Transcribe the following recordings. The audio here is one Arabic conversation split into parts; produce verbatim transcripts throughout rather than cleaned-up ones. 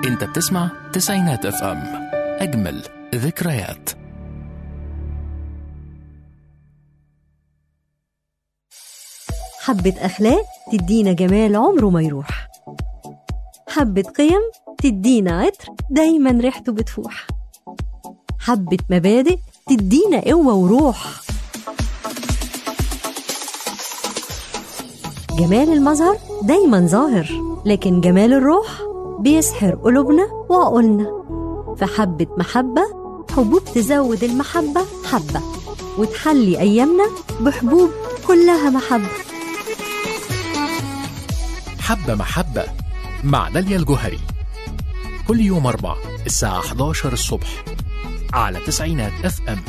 انت بتسمع تسعينات اف ام، اجمل ذكريات. حبة أخلاق تدينا جمال عمره ما يروح، حبة قيم تدينا عطر دايما ريحته بتفوح، حبة مبادئ تدينا قوة وروح. جمال المظهر دايما ظاهر، لكن جمال الروح بيسحر قلوبنا وعقولنا. فحبة محبة، حبوب تزود المحبة حبة، وتحلي أيامنا بحبوب كلها محبة. حبة محبة مع داليا الجوهري، كل يوم أربع الساعة إحدى عشر الصبح على تسعينات اف ام.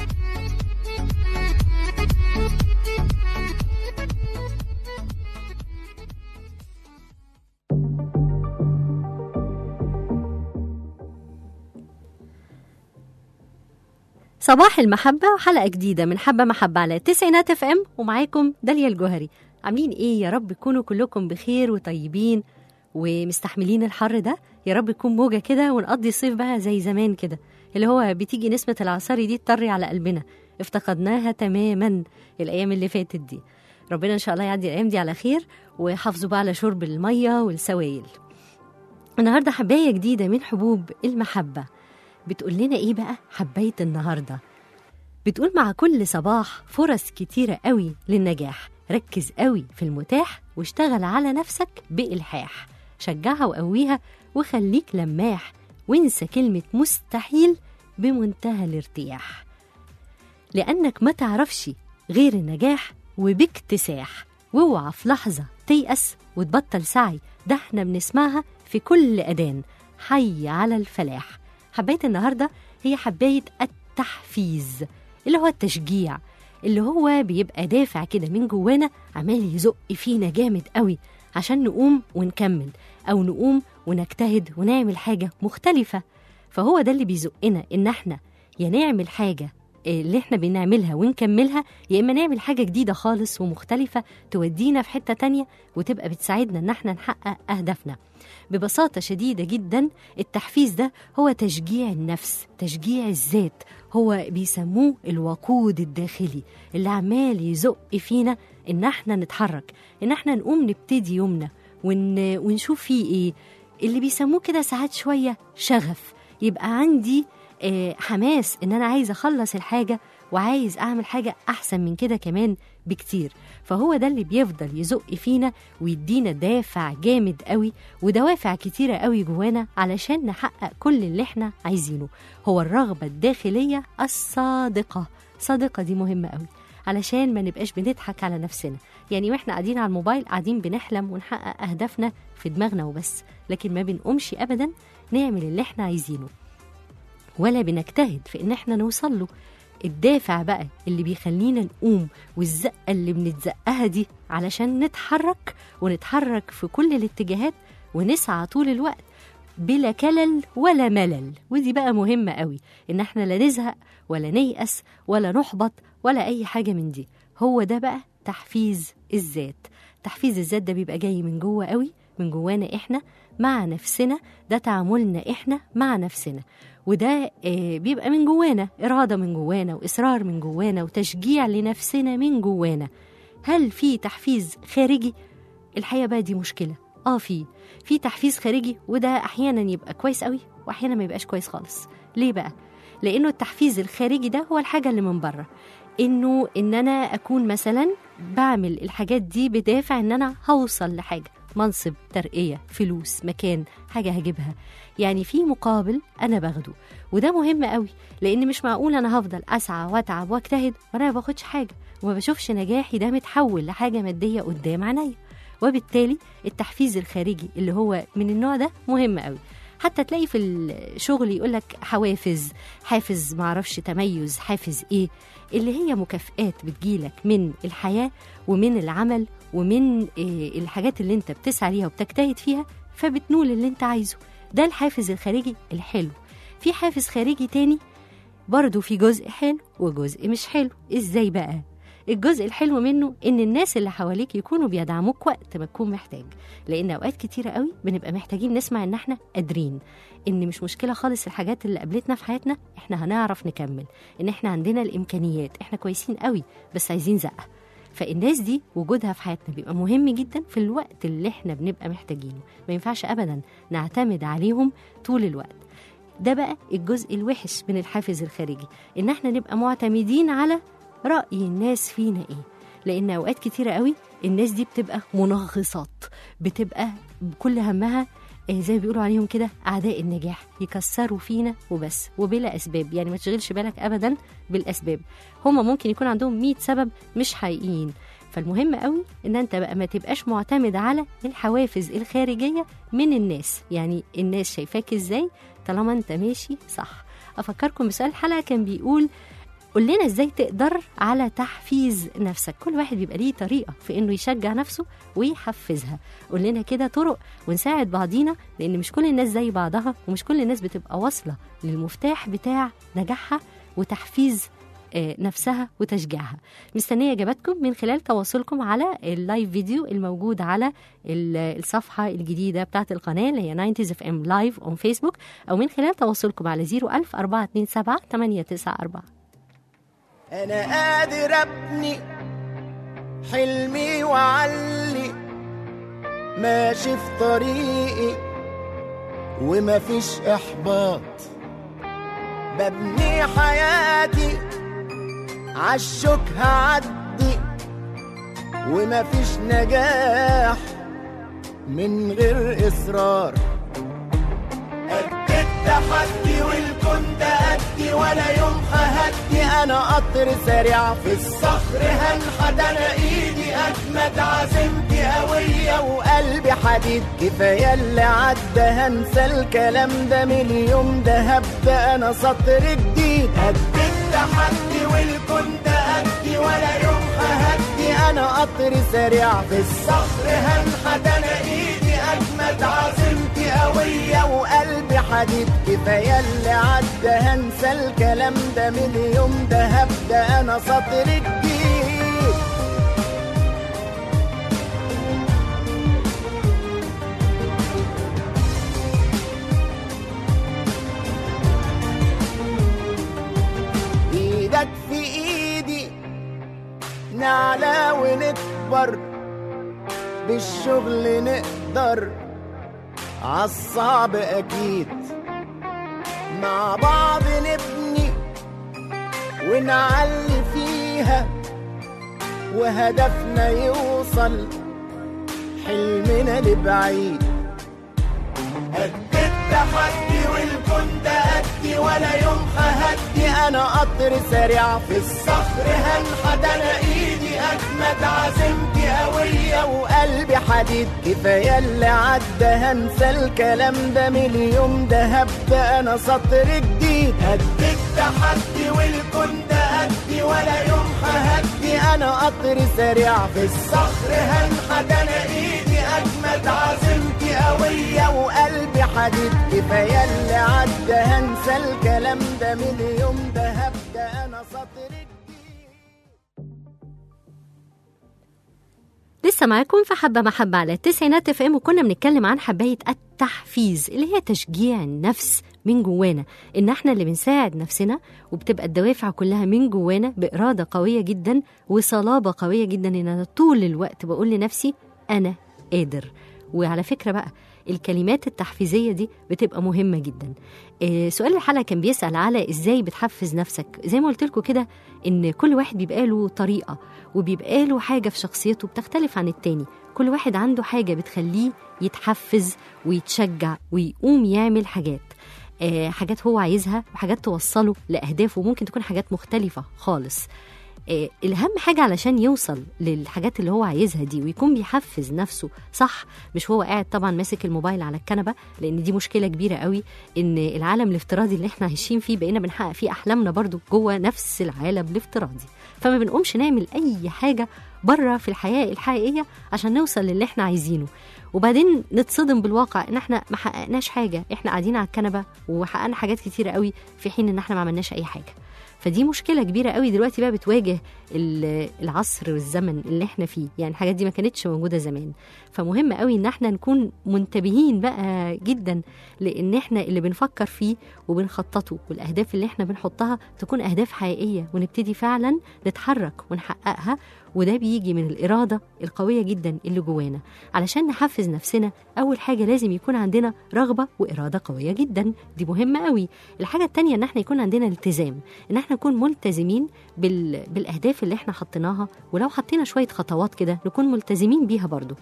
صباح المحبة وحلقة جديدة من حبة محبة على تسعينات اف ام، ومعاكم داليا الجوهري. عاملين ايه؟ يا رب تكونوا كلكم بخير وطيبين ومستحملين الحر ده. يا رب يكون موجة كده ونقضي الصيف بقى زي زمان كده، اللي هو بتيجي نسمة العصاري دي تطري على قلبنا، افتقدناها تماما الأيام اللي فاتت دي. ربنا إن شاء الله يعدي الأيام دي على خير، وحافظوا بقى على شرب المية والسوائل. النهاردة حباية جديدة من حبوب المحبة. بتقول لنا ايه بقى حباية النهاردة؟ بتقول مع كل صباح فرص كتيرة قوي للنجاح، ركز قوي في المتاح واشتغل على نفسك بإلحاح، شجعها وقويها وخليك لماح، وانسى كلمة مستحيل بمنتهى الارتياح، لأنك ما تعرفش غير النجاح وباكتساح. واوعى في لحظة تيأس وتبطل سعي، ده احنا بنسمعها في كل أذان، حي على الفلاح. حباية النهاردة هي حباية التحفيز، اللي هو التشجيع، اللي هو بيبقى دافع كده من جوانا عمال يزق فينا جامد قوي عشان نقوم ونكمل، أو نقوم ونجتهد ونعمل حاجة مختلفة. فهو ده اللي بيزقنا إن احنا يا نعمل حاجة اللي احنا بنعملها ونكملها، يا إما نعمل حاجة جديدة خالص ومختلفة تودينا في حتة تانية وتبقى بتساعدنا إن احنا نحقق أهدافنا. ببساطة شديدة جدا التحفيز ده هو تشجيع النفس، تشجيع الذات، هو بيسموه الوقود الداخلي اللي عمال يزق فينا إن احنا نتحرك، إن احنا نقوم نبتدي يومنا ون... ونشوف فيه إيه، اللي بيسموه كده ساعات شوية شغف. يبقى عندي آه حماس إن أنا عايز أخلص الحاجة وعايز أعمل حاجة أحسن من كده كمان بكتير. فهو ده اللي بيفضل يزق فينا ويدينا دافع جامد قوي ودوافع كتيرة قوي جوانا علشان نحقق كل اللي احنا عايزينه. هو الرغبة الداخلية الصادقة. صادقة دي مهمة قوي علشان ما نبقاش بنضحك على نفسنا، يعني واحنا قاعدين على الموبايل قاعدين بنحلم ونحقق أهدافنا في دماغنا وبس، لكن ما بنقومش أبدا نعمل اللي احنا عايزينه ولا بنجتهد في ان احنا نوصل له. الدافع بقى اللي بيخلينا نقوم والزقة اللي بنتزقها دي علشان نتحرك، ونتحرك في كل الاتجاهات ونسعى طول الوقت بلا كلل ولا ملل. ودي بقى مهمة قوي، ان احنا لا نزهق ولا نيأس ولا نحبط ولا اي حاجة من دي. هو ده بقى تحفيز الذات. تحفيز الذات ده بيبقى جاي من جوه قوي، من جوانا احنا مع نفسنا، ده تعاملنا احنا مع نفسنا، وده بيبقى من جوانا، إرادة من جوانا وإصرار من جوانا وتشجيع لنفسنا من جوانا. هل في تحفيز خارجي؟ الحقيقة بقى دي مشكلة. آه في في تحفيز خارجي، وده أحيانا يبقى كويس قوي وأحيانا ما يبقاش كويس خالص. ليه بقى؟ لأنه التحفيز الخارجي ده هو الحاجة اللي من بره، إنه إن أنا أكون مثلا بعمل الحاجات دي بدافع إن أنا هوصل لحاجة، منصب، ترقية، فلوس، مكان، حاجة هجيبها، يعني في مقابل أنا باخده. وده مهم قوي، لأن مش معقول أنا هفضل أسعى وأتعب واجتهد وأنا ما باخدش حاجة وما بشوفش نجاحي ده متحول لحاجة مادية قدام عينيا. وبالتالي التحفيز الخارجي اللي هو من النوع ده مهم قوي. حتى تلاقي في الشغل يقولك حوافز، حافز معرفش تميز، حافز إيه، اللي هي مكافآت بتجيلك من الحياة ومن العمل ومن إيه الحاجات اللي انت بتسعى ليها وبتجتهد فيها، فبتنول اللي انت عايزه. ده الحافز الخارجي الحلو. في حافز خارجي تاني برضو في جزء حلو وجزء مش حلو. ازاي بقى؟ الجزء الحلو منه ان الناس اللي حواليك يكونوا بيدعموك وقت ما تكون محتاج، لان اوقات كتيره قوي بنبقى محتاجين نسمع ان احنا قادرين، ان مش مشكله خالص الحاجات اللي قابلتنا في حياتنا، احنا هنعرف نكمل، ان احنا عندنا الامكانيات، احنا كويسين قوي بس عايزين زقه. فالناس دي وجودها في حياتنا بيبقى مهم جدا في الوقت اللي احنا بنبقى محتاجينه، ما ينفعش ابدا نعتمد عليهم طول الوقت. ده بقى الجزء الوحش من الحافز الخارجي، ان احنا نبقى معتمدين على رأي الناس فينا ايه، لان اوقات كتيرة قوي الناس دي بتبقى منغصات، بتبقى كل همها زي ما بيقولوا عليهم كده اعداء النجاح، يكسروا فينا وبس وبلا اسباب. يعني ما تشغلش بالك ابدا بالاسباب، هما ممكن يكون عندهم مية سبب مش حقيقيين. فالمهم قوي ان انت بقى ما تبقاش معتمد على الحوافز الخارجية من الناس، يعني الناس شايفاك ازاي طالما انت ماشي صح. افكركم بسؤال الحلقة كان بيقول قول لنا ازاي تقدر على تحفيز نفسك. كل واحد بيبقى ليه طريقة في انه يشجع نفسه ويحفزها، قول لنا كده طرق ونساعد بعضينا، لان مش كل الناس زي بعضها ومش كل الناس بتبقى واصلة للمفتاح بتاع نجاحها وتحفيز نفسها وتشجيعها. مستنية اجاباتكم من خلال تواصلكم على اللايف فيديو الموجود على الصفحة الجديدة بتاعت القناة اللي هي ناينتيز اف ام لايف اون فيسبوك، او من خلال تواصلكم على صفر ألف أربعة اتنين سبعة تمانية تسعة أربعة. أنا قادر أبني حلمي وعلي، ماشي في طريقي ومفيش إحباط، ببني حياتي عالشوك هعدي، ومفيش نجاح من غير إصرار. قد التحدي والكون تأدي ولا يوم ههدي، أنا قطر سريع في الصخر هنحت، أنا إيدي أجمد عزيمتي قوية وقلبي حديد، كفاية اللي عدى هنسى الكلام ده من اليوم ده هبدأ أنا سطر جديد. قد التحدي والكون تأدي ولا يوم ههدي، أنا قطر سريع في الصخر هنحت، أنا إيدي أجمد عزيمتي قوية وقلبي حديد، كفاية اللي عدى هنسى الكلام ده من اليوم ده هبدأ أنا سطر جديد. إيدك في إيدي نعلى ونكبر، بالشغل نقدر عالصعب أكيد، مع بعض نبني ونعلي فيها وهدفنا يوصل حلمنا لبعيد. قد التحدي والكون تأدي ولا يوم ههدي، أنا قطر سريع في الصخر هنحت، أنا إيدي أجمد عزيمتي قوية وقلبي حديد، كفاية اللي عدى هنسى الكلام ده من اليوم ده هبدأ أنا سطر جديد. قد التحدي والكون تأدي ولا يوم ههدي، أنا قطر سريع في الصخر هنحت، أنا إيدي أجمد عزيمتي قوية وقلبي حديد، كفاية اللي عدى هنسى الكلام ده من اليوم ده هبدأ أنا سطر جديد. لسه معاكم في حبة محبة على التسعينات اف ام، وكنا بنتكلم عن حباية التحفيز اللي هي تشجيع النفس من جوانا، ان احنا اللي بنساعد نفسنا، وبتبقى الدوافع كلها من جوانا بإرادة قوية جدا وصلابة قوية جدا، ان انا طول الوقت بقول لنفسي انا قادر. وعلى فكرة بقى الكلمات التحفيزية دي بتبقى مهمة جدا. آه سؤال الحلقة كان بيسأل على ازاي بتحفز نفسك. زي ما قلت لكم كده ان كل واحد بيبقى له طريقة وبيبقى له حاجة في شخصيته بتختلف عن التاني، كل واحد عنده حاجة بتخليه يتحفز ويتشجع ويقوم يعمل حاجات آه حاجات هو عايزها وحاجات توصله لأهدافه، ممكن تكون حاجات مختلفة خالص. آه الأهم حاجة علشان يوصل للحاجات اللي هو عايزها دي ويكون بيحفز نفسه صح، مش هو قاعد طبعا ماسك الموبايل على الكنبة، لأن دي مشكلة كبيرة قوي، إن العالم الافتراضي اللي احنا عايشين فيه بقينا بنحقق فيه أحلامنا برضو جوه نفس العالم الافتراضي، فما بنقومش نعمل أي حاجة بره في الحياة الحقيقية عشان نوصل للي احنا عايزينه. وبعدين نتصدم بالواقع ان احنا ما حققناش حاجه، احنا قاعدين على الكنبه وحققنا حاجات كتيره قوي في حين ان احنا ما عملناش اي حاجه. فدي مشكله كبيره قوي دلوقتي بقى بتواجه العصر والزمن اللي احنا فيه، يعني الحاجات دي ما كانتش موجوده زمان. فمهم قوي ان احنا نكون منتبهين بقى جدا لان احنا اللي بنفكر فيه وبنخططه والاهداف اللي احنا بنحطها تكون اهداف حقيقيه، ونبتدي فعلا نتحرك ونحققها. وده بيجي من الإرادة القوية جدا اللي جوانا. علشان نحفز نفسنا أول حاجة لازم يكون عندنا رغبة وإرادة قوية جدا، دي مهمة قوي. الحاجة التانية إن احنا يكون عندنا التزام، إن احنا نكون ملتزمين بال... بالأهداف اللي احنا حطيناها، ولو حطينا شوية خطوات كده نكون ملتزمين بيها برضو.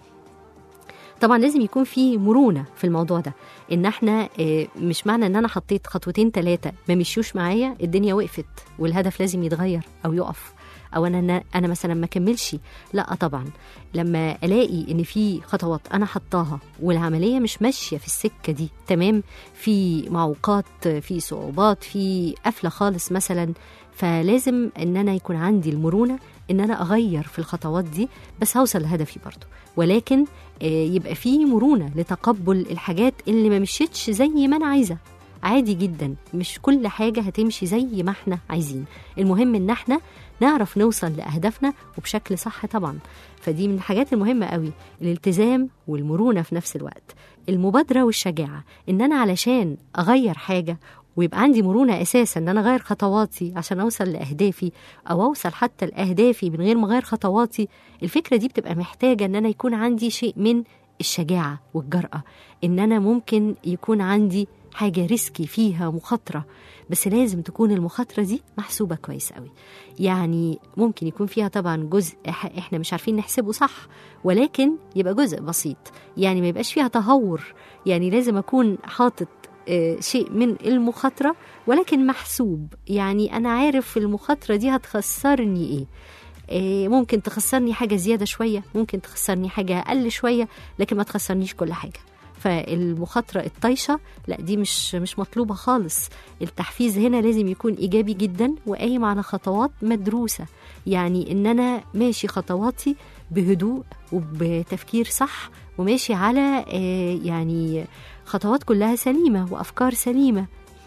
طبعا لازم يكون في مرونة في الموضوع ده، ان احنا مش معنى ان انا حطيت خطوتين ثلاثة ما مشيوش معايا الدنيا وقفت والهدف لازم يتغير او يقف، او انا انا مثلا ما كملش. لا طبعا، لما الاقي ان في خطوات انا حطاها والعمليه مش ماشيه في السكه دي تمام، في معوقات، في صعوبات، في قفله خالص مثلا، فلازم ان انا يكون عندي المرونه ان انا اغير في الخطوات دي، بس هوصل لهدفي برضو. ولكن يبقى في مرونه لتقبل الحاجات اللي ما مشيتش زي ما انا عايزه. عادي جدا، مش كل حاجه هتمشي زي ما احنا عايزين، المهم ان احنا نعرف نوصل لأهدافنا وبشكل صح طبعا. فدي من الحاجات المهمة قوي، الالتزام والمرونة في نفس الوقت، المبادرة والشجاعة، إن أنا علشان أغير حاجة ويبقى عندي مرونة أساسا إن أنا أغير خطواتي عشان أوصل لأهدافي، أو أوصل حتى لأهدافي من غير ما أغير خطواتي. الفكرة دي بتبقى محتاجة إن أنا يكون عندي شيء من الشجاعة والجرأة، إن أنا ممكن يكون عندي حاجة ريسكي فيها مخاطرة، بس لازم تكون المخاطرة دي محسوبة كويس قوي. يعني ممكن يكون فيها طبعا جزء احنا مش عارفين نحسبه صح، ولكن يبقى جزء بسيط، يعني ما يبقاش فيها تهور. يعني لازم أكون حاطط شيء من المخاطرة ولكن محسوب، يعني أنا عارف المخاطرة دي هتخسرني إيه، ممكن تخسرني حاجة زيادة شوية، ممكن تخسرني حاجة أقل شوية، لكن ما تخسرنيش كل حاجة. فالمخاطرة الطايشة لا، دي مش مش مطلوبة خالص. التحفيز هنا لازم يكون إيجابي جدا وقايم على خطوات مدروسة، يعني إن أنا ماشي خطواتي بهدوء وبتفكير صح، وماشي على يعني خطوات كلها سليمة وأفكار سليمة.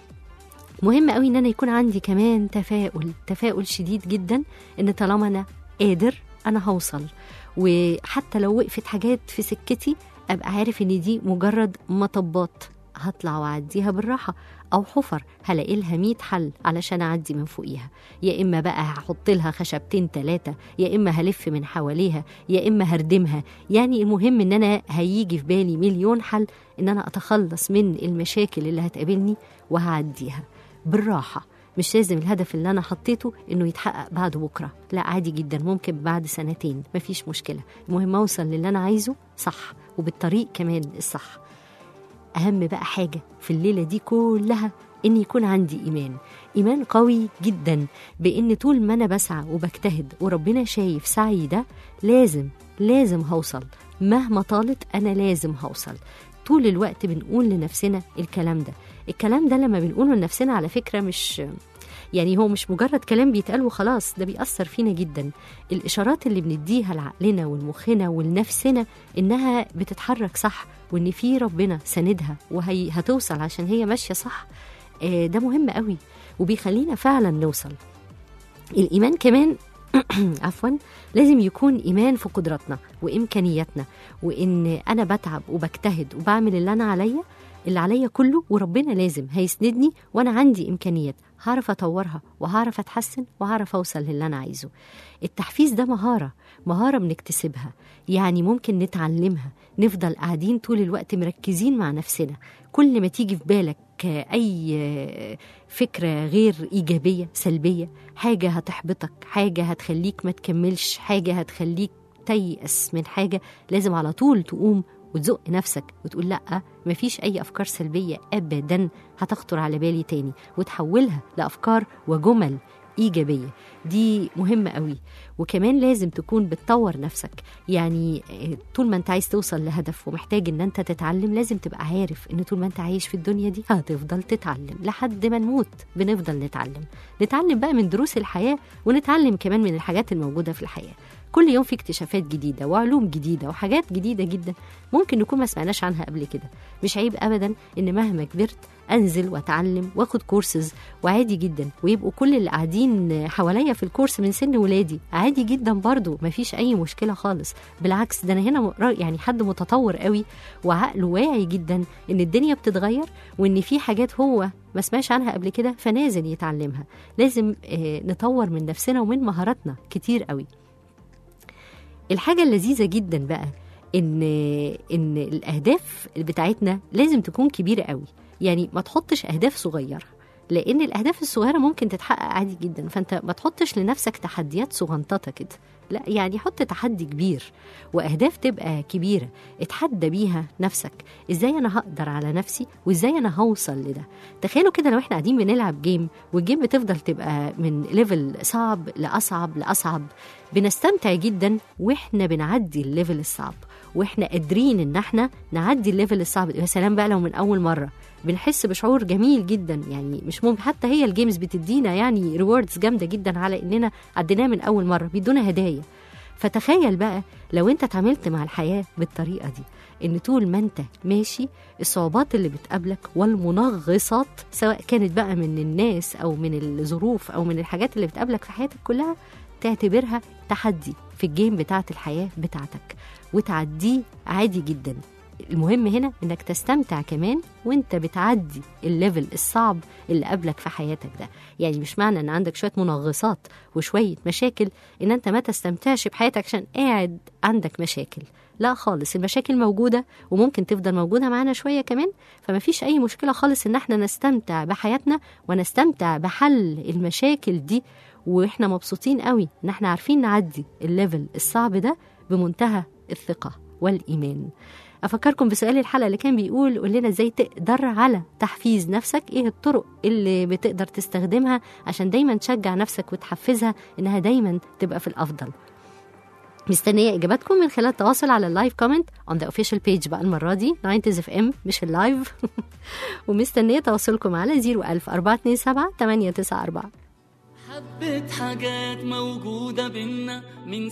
مهم قوي إن أنا يكون عندي كمان تفاؤل، تفاؤل شديد جدا، إن طالما أنا قادر أنا هوصل، وحتى لو وقفت حاجات في سكتي أبقى عارف إن دي مجرد مطبات هطلع وأعديها بالراحة، أو حفر هلاقي لها مية حل علشان أعدي من فوقيها. يا إما بقى هحط لها خشبتين ثلاثة، يا إما هلف من حواليها، يا إما هردمها. يعني المهم إن أنا هيجي في بالي مليون حل إن أنا أتخلص من المشاكل اللي هتقابلني وهعديها بالراحة. مش لازم الهدف اللي أنا حطيته إنه يتحقق بعد بكرة، لا عادي جدا، ممكن بعد سنتين، مفيش مشكلة. المهم أوصل للي أنا عايزه صح وبالطريق كمان الصح. أهم بقى حاجة في الليلة دي كلها إن يكون عندي إيمان، إيمان قوي جدا بإن طول ما أنا بسعى وبجتهد وربنا شايف سعي ده لازم لازم هوصل، مهما طالت أنا لازم هوصل. طول الوقت بنقول لنفسنا الكلام ده. الكلام ده لما بنقوله لنفسنا على فكرة مش يعني هو مش مجرد كلام بيتقال وخلاص، ده بيأثر فينا جدا. الإشارات اللي بنديها لعقلنا والمخنا ولنفسنا إنها بتتحرك صح، وإن في ربنا سندها وهي هتوصل عشان هي ماشية صح، ده مهم قوي وبيخلينا فعلا نوصل. الإيمان كمان عفوا لازم يكون إيمان في قدراتنا وإمكانياتنا، وإن أنا بتعب وبجتهد وبعمل اللي أنا عليا اللي عليا كله، وربنا لازم هيسندني، وأنا عندي إمكانيات هعرف أطورها وهعرف أتحسن وهعرف أوصل للي أنا عايزه. التحفيز ده مهارة مهارة بنكتسبها، يعني ممكن نتعلمها. نفضل قاعدين طول الوقت مركزين مع نفسنا، كل ما تيجي في بالك أي فكرة غير إيجابية سلبية، حاجة هتحبطك، حاجة هتخليك ما تكملش، حاجة هتخليك تيأس من حاجة، لازم على طول تقوم وتزق نفسك وتقول لأ، مفيش أي أفكار سلبية أبدا هتخطر على بالي تاني، وتحولها لأفكار وجمل إيجابية. دي مهمة قوي. وكمان لازم تكون بتطور نفسك، يعني طول ما انت عايز توصل لهدف ومحتاج ان انت تتعلم، لازم تبقى عارف ان طول ما انت عايش في الدنيا دي هتفضل تتعلم لحد ما نموت. بنفضل نتعلم نتعلم بقى من دروس الحياة، ونتعلم كمان من الحاجات الموجودة في الحياة. كل يوم في اكتشافات جديدة وعلوم جديدة وحاجات جديدة جدا ممكن نكون ما سمعناش عنها قبل كده. مش عيب أبدا إن مهما كبرت أنزل وأتعلم وأخد كورسز، وعادي جدا، ويبقوا كل اللي قاعدين حواليا في الكورس من سن ولادي، عادي جدا برضو، مفيش أي مشكلة خالص. بالعكس، ده أنا هنا يعني حد متطور قوي وعقله واعي جدا إن الدنيا بتتغير، وإن في حاجات هو ما سمعش عنها قبل كده فنازل يتعلمها. لازم آه نطور من نفسنا ومن مهاراتنا كتير قوي. الحاجة اللذيذة جدا بقى إن إن الأهداف بتاعتنا لازم تكون كبيرة قوي، يعني ما تحطش أهداف صغيرة، لأن الأهداف الصغيرة ممكن تتحقق عادي جدا. فأنت ما تحطش لنفسك تحديات صغنططة كده، لا، يعني حط تحدي كبير وأهداف تبقى كبيرة اتحدى بيها نفسك. إزاي أنا هقدر على نفسي وإزاي أنا هوصل لده. تخيلوا كده لو إحنا قاعدين بنلعب جيم والجيم بتفضل تبقى من ليفل صعب لأصعب لأصعب، بنستمتع جدا وإحنا بنعدي الليفل الصعب وإحنا قادرين إن إحنا نعدي الليفل الصعب. يا سلام بقى لو من أول مرة، بنحس بشعور جميل جدا. يعني مش ممكن، حتى هي الجيمز بتدينا يعني ريوردز جامدة جدا على إننا عديناه من أول مرة، بيدونا هدايا. فتخيل بقى لو انت اتعاملت مع الحياة بالطريقة دي، ان طول ما انت ماشي الصعوبات اللي بتقابلك والمنغصات، سواء كانت بقى من الناس او من الظروف او من الحاجات اللي بتقابلك في حياتك كلها، تعتبرها تحدي في الجيم بتاعت الحياة بتاعتك وتعديه عادي جدا. المهم هنا انك تستمتع كمان وانت بتعدي الليفل الصعب اللي قابلك في حياتك ده. يعني مش معنى ان عندك شوية منغصات وشوية مشاكل ان انت ما تستمتعش بحياتك عشان قاعد عندك مشاكل، لا خالص. المشاكل موجودة وممكن تفضل موجودة معانا شوية كمان، فما فيش اي مشكلة خالص ان احنا نستمتع بحياتنا ونستمتع بحل المشاكل دي، واحنا مبسوطين قوي ان احنا عارفين نعدي الليفل الصعب ده بمنتهى الثقة والإيمان. أفكركم بسؤال الحلقة اللي كان بيقول قول لنا إزاي تقدر على تحفيز نفسك، إيه الطرق اللي بتقدر تستخدمها عشان دايما تشجع نفسك وتحفزها إنها دايما تبقى في الأفضل. مستنية إجاباتكم من خلال التواصل على اللايف كومنت on the official page بقى المرة دي ناينتيز اف ام مش اللايف. ومستنية تواصلكم على زيرو ألف أربعة اتنين سبعة تمانية تسعة أربعة. حبيت حاجات موجودة بينا من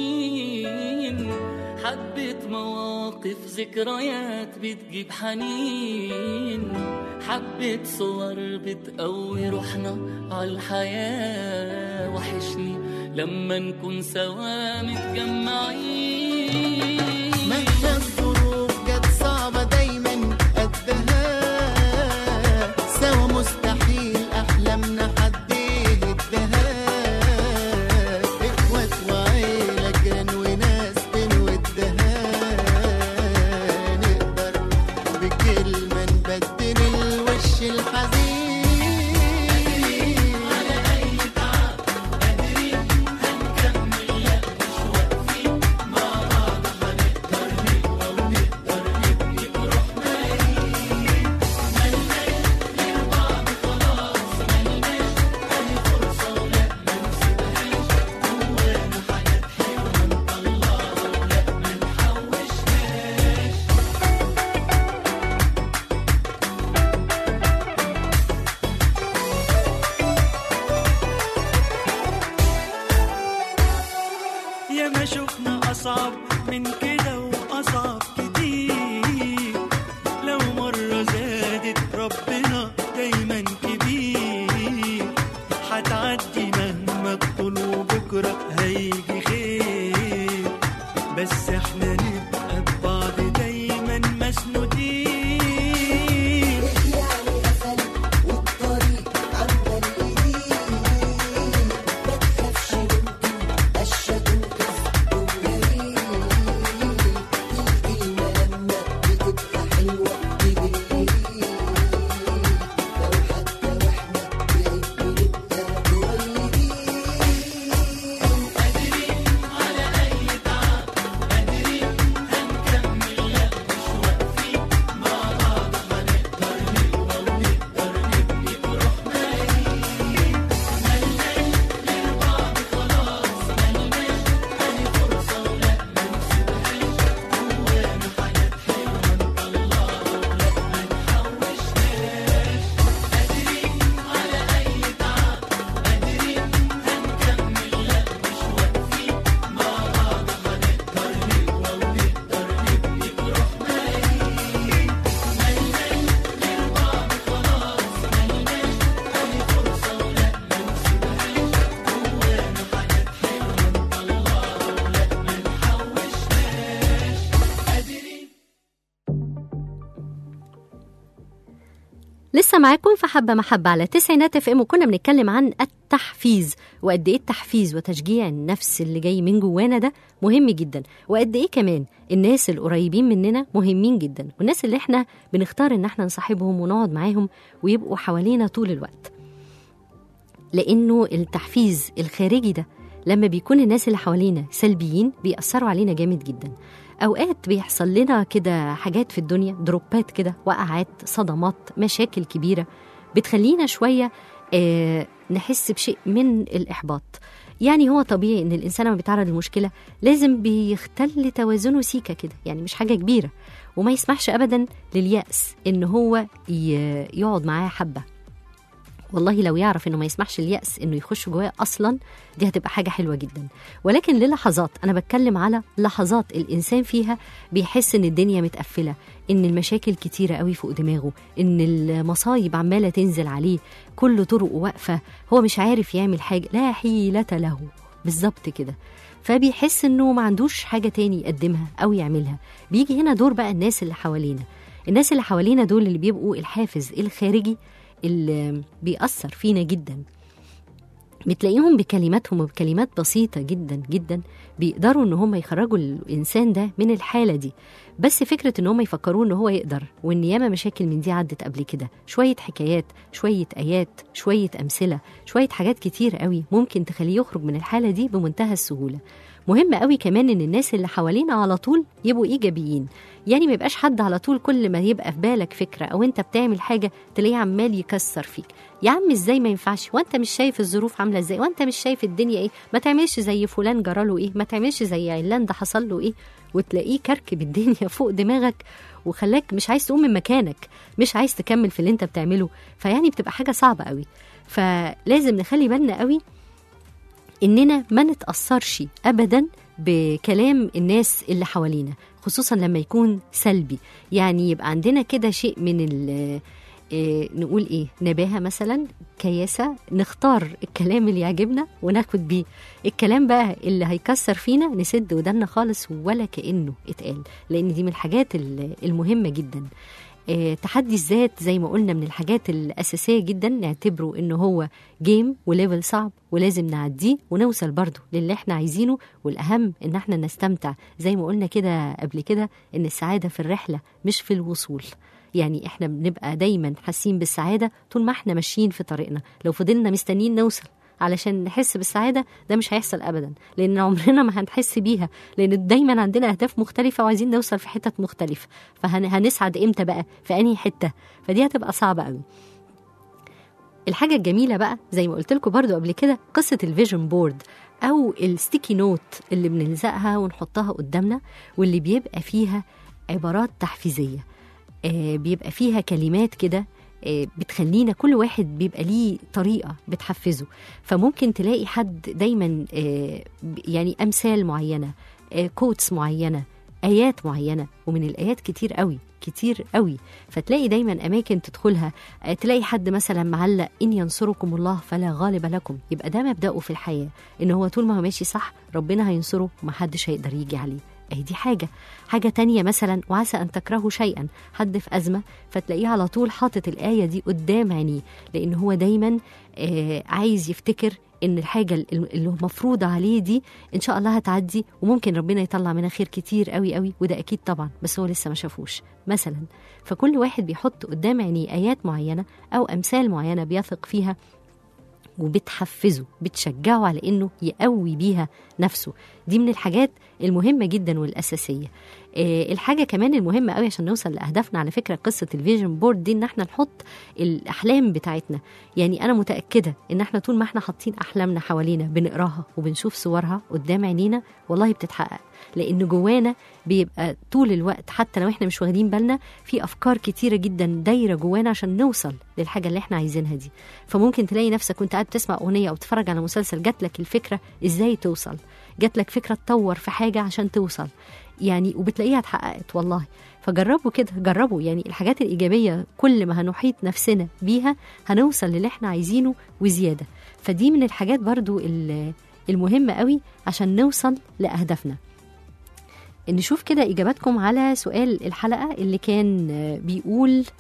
سنين، حبيت مواقف ذكريات بتجيب حنين، حبيت صور بتقوي روحنا عالحياة، وحشني لما نكون سوا متجمعين. مهما الظروف جت صعبة دايما قدها، سوا مستحيل أحلامنا حد على أي تعب قادرين هنكمل، لا مش واقفين مع بعض. لسه معاكم في حبة محبة على تسعينات اف ام، وكنا بنتكلم عن التحفيز وقد ايه التحفيز وتشجيع النفس اللي جاي من جوانا ده مهم جدا، وقد ايه كمان الناس القريبين مننا مهمين جدا، والناس اللي احنا بنختار ان احنا نصاحبهم ونقعد معاهم ويبقوا حوالينا طول الوقت. لانه التحفيز الخارجي ده لما بيكون الناس اللي حوالينا سلبيين بيأثروا علينا جامد جدا. أوقات بيحصل لنا كده حاجات في الدنيا، دروبات كده، وقعات، صدمات، مشاكل كبيرة بتخلينا شوية آه نحس بشيء من الإحباط. يعني هو طبيعي إن الإنسان لما بيتعرض لمشكلة لازم بيختل توازنه سيكة كده، يعني مش حاجة كبيرة، وما يسمحش أبدا لليأس إن هو يقعد معاه حبة. والله لو يعرف انه ما يسمحش اليأس انه يخش جواه اصلا، دي هتبقى حاجة حلوة جدا. ولكن للحظات، انا بتكلم على لحظات الانسان فيها بيحس ان الدنيا متقفلة، ان المشاكل كتيرة قوي فوق دماغه، ان المصايب عمالة تنزل عليه، كل طرق واقفة، هو مش عارف يعمل حاجة، لا حيلة له، بالظبط كده. فبيحس انه ما عندوش حاجة تاني يقدمها او يعملها. بيجي هنا دور بقى الناس اللي حوالينا. الناس اللي حوالينا دول اللي بيبقوا الحافز الخارجي اللي بيأثر فينا جدا. بتلاقيهم بكلماتهم وبكلمات بسيطة جدا جدا بيقدروا ان هم يخرجوا الإنسان ده من الحالة دي. بس فكرة ان هم يفكروا ان هو يقدر، وان ياما مشاكل من دي عدت قبل كده، شوية حكايات، شوية آيات، شوية أمثلة، شوية حاجات كتير قوي ممكن تخليه يخرج من الحالة دي بمنتهى السهولة. مهم قوي كمان ان الناس اللي حوالينا على طول يبقوا ايجابيين. يعني ما يبقاش حد على طول كل ما يبقى في بالك فكرة او انت بتعمل حاجة تلاقيه عمال يكسر فيك، يا عم ازاي ما ينفعش، وانت مش شايف الظروف عاملة ازاي، وانت مش شايف الدنيا ايه، ما تعملش زي فلان جراله ايه، ما تعملش زي علان ده حصل له ايه، وتلاقيه كركب الدنيا فوق دماغك وخلاك مش عايز تقوم من مكانك، مش عايز تكمل في اللي انت بتعمله. فيعني بتبقى حاجة صعبة قوي. فلازم نخلي بالنا قوي إننا ما نتأثرش أبدا بكلام الناس اللي حوالينا، خصوصا لما يكون سلبي. يعني يبقى عندنا كده شيء من ال إيه نقول إيه نباهة مثلا، كياسة، نختار الكلام اللي يعجبنا وناخد بيه. الكلام بقى اللي هيكسر فينا نسد ودنا خالص ولا كأنه اتقال، لأن دي من الحاجات المهمة جدا. اه تحدي الذات زي ما قلنا من الحاجات الأساسية جدا، نعتبره إنه هو جيم وليفل صعب ولازم نعديه ونوصل برضو للي احنا عايزينه. والأهم إن احنا نستمتع، زي ما قلنا كده قبل كده، إن السعادة في الرحلة مش في الوصول. يعني احنا بنبقى دايما حاسين بالسعادة طول ما احنا ماشيين في طريقنا. لو فضلنا مستنيين نوصل علشان نحس بالسعادة، ده مش هيحصل أبدا، لأن عمرنا ما هنحس بيها، لأن دايما عندنا أهداف مختلفة وعايزين نوصل في حتت مختلفة. فهنسعد إمتى بقى، في أنهي حتة؟ فدي هتبقى صعبة قوي. الحاجة الجميلة بقى زي ما قلت لكم برضو قبل كده، قصة الفيجن بورد أو الستيكي نوت اللي بنلزقها ونحطها قدامنا، واللي بيبقى فيها عبارات تحفيزية، آه بيبقى فيها كلمات كده بتخلينا، كل واحد بيبقى ليه طريقة بتحفزه. فممكن تلاقي حد دايما يعني أمثال معينة، كوتس معينة، آيات معينة، ومن الآيات كتير قوي كتير قوي. فتلاقي دايما أماكن تدخلها تلاقي حد مثلا معلق إن ينصركم الله فلا غالب لكم. يبقى ده مبدأه في الحياة، إن هو طول ما هو ماشي صح ربنا هينصره ومحدش هيقدر يجي عليه. أي دي حاجة. حاجة تانية مثلا، وعسى أن تكرهوا شيئا، حد في أزمة فتلاقيه على طول حاطط الآية دي قدام عينيه، لأن هو دايما آه عايز يفتكر إن الحاجة اللي مفروضة عليه دي إن شاء الله هتعدي، وممكن ربنا يطلع منها خير كتير قوي قوي، وده أكيد طبعا، بس هو لسه ما شافوش مثلا. فكل واحد بيحط قدام عينيه آيات معينة أو أمثال معينة بيثق فيها، وبتحفزه، بتشجعه على إنه يقوي بيها نفسه. دي من الحاجات المهمة جدا والأساسية. آه الحاجة كمان المهمة قوي عشان نوصل لأهدافنا، على فكرة قصة الفيجن بورد دي، إن احنا نحط الأحلام بتاعتنا. يعني أنا متأكدة إن احنا طول ما احنا حاطين أحلامنا حوالينا بنقراها وبنشوف صورها قدام عينينا، والله بتتحقق، لأن جوانا بيبقى طول الوقت حتى لو احنا مش واخدين بالنا في أفكار كتيرة جدا دايرة جوانا عشان نوصل للحاجة اللي احنا عايزينها دي. فممكن تلاقي نفسك كنت قاعد تسمع أغنية أو تتفرج على مسلسل، جات لك الفكرة إزاي توصل، جات لك فكرة تطور في حاجة عشان توصل، يعني وبتلاقيها اتحققت والله. فجربوا كده، جربوا يعني الحاجات الإيجابية، كل ما هنحيط نفسنا بيها هنوصل للي احنا عايزينه وزيادة. فدي من الحاجات برضو المهمة قوي عشان نوصل لأهدافنا. نشوف كده إجاباتكم على سؤال الحلقة اللي كان بيقول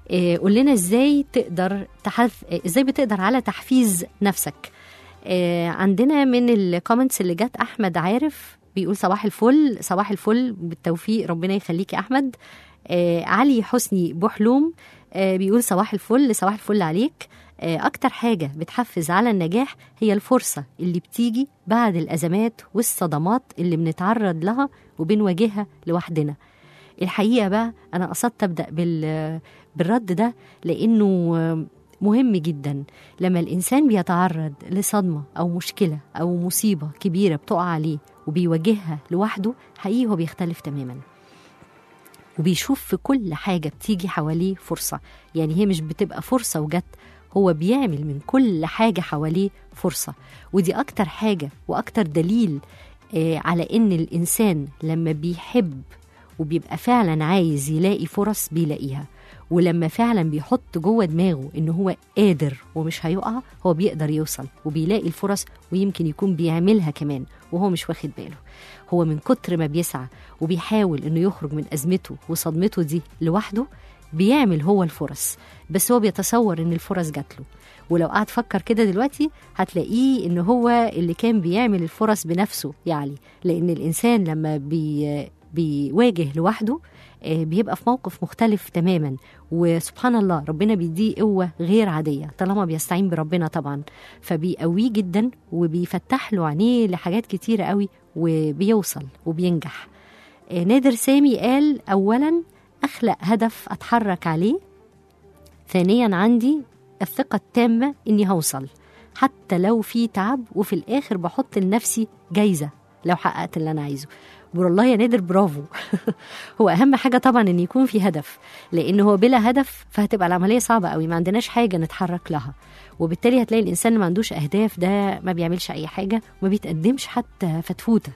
آه، قول لنا ازاي تقدر تحف... آه، ازاي بتقدر على تحفيز نفسك. آه، عندنا من الكومنتس اللي جت احمد عارف بيقول صباح الفل، صباح الفل بالتوفيق، ربنا يخليك يا احمد. آه، علي حسني بوحلوم آه، بيقول صباح الفل، صباح الفل عليك. آه، اكتر حاجة بتحفز على النجاح هي الفرصة اللي بتيجي بعد الازمات والصدمات اللي بنتعرض لها وبنواجهها لوحدنا. الحقيقة بقى أنا قصدت أبدأ بال... بالرد ده لأنه مهم جدا. لما الإنسان بيتعرض لصدمة أو مشكلة أو مصيبة كبيرة بتقع عليه وبيواجهها لوحده، حقيقي هو بيختلف تماما، وبيشوف في كل حاجة بتيجي حواليه فرصة. يعني هي مش بتبقى فرصة وجت، هو بيعمل من كل حاجة حواليه فرصة. ودي أكتر حاجة وأكتر دليل آه على إن الإنسان لما بيحب وبيبقى فعلا عايز يلاقي فرص بيلاقيها، ولما فعلا بيحط جوه دماغه إنه هو قادر ومش هيقع، هو بيقدر يوصل وبيلاقي الفرص، ويمكن يكون بيعملها كمان وهو مش واخد باله. هو من كتر ما بيسعى وبيحاول إنه يخرج من أزمته وصدمته دي لوحده، بيعمل هو الفرص، بس هو بيتصور إن الفرص جاتله. ولو قعد فكر كده دلوقتي هتلاقيه إنه هو اللي كان بيعمل الفرص بنفسه يعني. لأن الإنسان لما بي بيواجه لوحده بيبقى في موقف مختلف تماما، وسبحان الله ربنا بيديه قوة غير عادية طالما بيستعين بربنا طبعا، فبيقويه جدا وبيفتح له عينيه لحاجات كتيرة قوي وبيوصل وبينجح. نادر سامي قال أولا أخلق هدف أتحرك عليه، ثانيا عندي الثقة التامة إني هوصل حتى لو في تعب، وفي الآخر بحط لنفسي جايزة لو حققت اللي أنا عايزه. والله يا نادر برافو. هو أهم حاجة طبعا إن يكون في هدف، لأنه هو بلا هدف فهتبقى العملية صعبة قوي، ما عندناش حاجة نتحرك لها، وبالتالي هتلاقي الإنسان اللي ما عندوش أهداف ده ما بيعملش أي حاجة وما بيتقدمش حتى فتفوتة.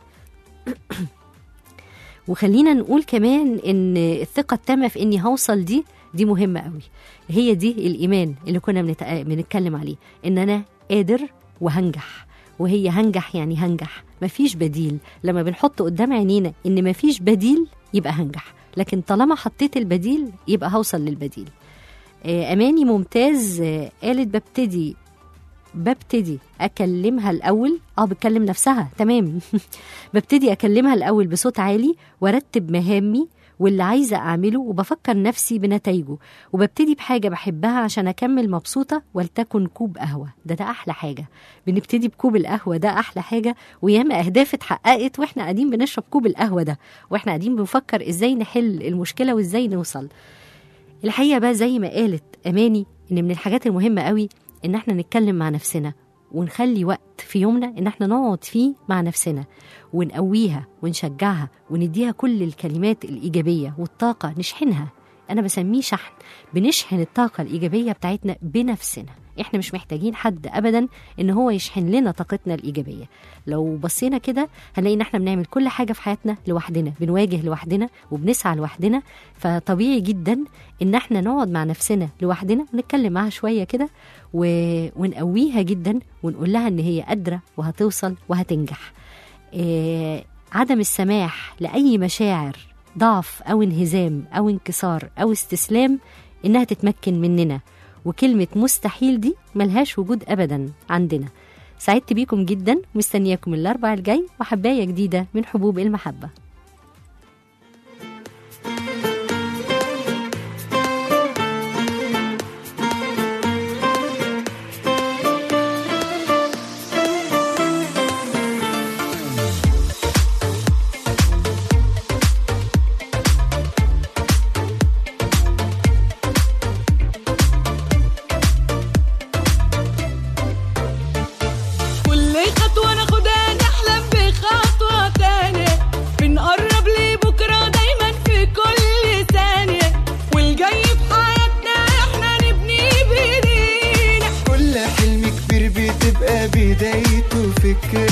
وخلينا نقول كمان إن الثقة التامة في إني هوصل دي دي مهمة قوي. هي دي الإيمان اللي كنا بنتكلم عليه، إن أنا قادر وهنجح، وهي هنجح يعني هنجح، مفيش بديل. لما بنحط قدام عينينا إن مفيش بديل يبقى هنجح، لكن طالما حطيت البديل يبقى هوصل للبديل. أماني ممتاز قالت ببتدي ببتدي أكلمها الأول آه بتكلم نفسها تمام. ببتدي أكلمها الأول بصوت عالي وارتب مهامي واللي عايزة أعمله، وبفكر نفسي بنتائجه، وببتدي بحاجة بحبها عشان أكمل مبسوطة، ولتكن كوب قهوة. ده ده أحلى حاجة، بنبتدي بكوب القهوة، ده أحلى حاجة. وياما أهداف اتحققت وإحنا قاعدين بنشرب كوب القهوة ده، وإحنا قاعدين بنفكر إزاي نحل المشكلة وإزاي نوصل. الحقيقة بقى زي ما قالت أماني إن من الحاجات المهمة قوي إن إحنا نتكلم مع نفسنا، ونخلي وقت في يومنا إن إحنا نقعد فيه مع نفسنا ونقويها ونشجعها ونديها كل الكلمات الإيجابية والطاقة، نشحنها. أنا بسميه شحن، بنشحن الطاقة الإيجابية بتاعتنا بنفسنا. إحنا مش محتاجين حد أبدا إن هو يشحن لنا طاقتنا الإيجابية. لو بصينا كده هنلاقي إن إحنا بنعمل كل حاجة في حياتنا لوحدنا، بنواجه لوحدنا وبنسعى لوحدنا. فطبيعي جدا إن إحنا نقعد مع نفسنا لوحدنا ونتكلم معها شوية كده و... ونقويها جدا، ونقول لها إن هي قادرة وهتوصل وهتنجح. إيه... عدم السماح لأي مشاعر ضعف أو انهزام أو انكسار أو استسلام إنها تتمكن مننا، وكلمة مستحيل دي ملهاش وجود أبدا عندنا. سعدت بيكم جدا، مستنياكم الأربع الجاي وحباية جديدة من حبوب المحبة. بدايته فكرة